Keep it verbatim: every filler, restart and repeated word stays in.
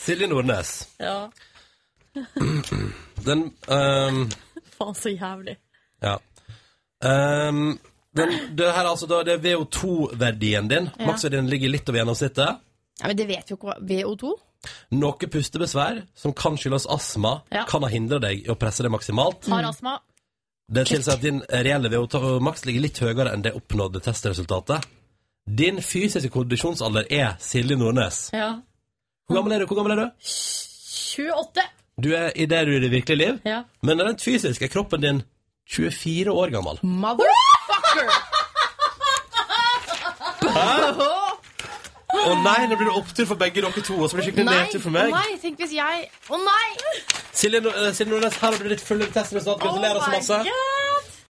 Silje Nordnes. Ja. Den um, Faen, så jævlig. Ja. Um, den, det her altså da, det er V O to-verdien din. Ja. Maksverdien ligger litt over gjennomsnittet. Ja, men det vet jo ikke. V O to? Noe pustebesvær som kan skyldes astma, ja. Kan ha hindret deg i å presse det maksimalt. Har astma. Det tilsier at din reelle V O to-maks ligger litt høyere enn det oppnådde testresultatet. Din fysiske kondisjonsalder er Silje Nordnes. Ja. Hvor gammel er du? Hvor gammel er du? tjueåtte. Du er i det du er i det virkelige liv, ja. Men rent fysisk er kroppen din tjuefire år gammel. Motherfucker! Hæ? Å oh, nei, nå blir det opptur for begge dere to, og så blir det skikkelig nedtur for meg. Å nei, tenk hvis jeg... Å oh, nei! Silje Nordnes, her har du ditt fulle testresultat. Gratulerer så masse. Oh my God!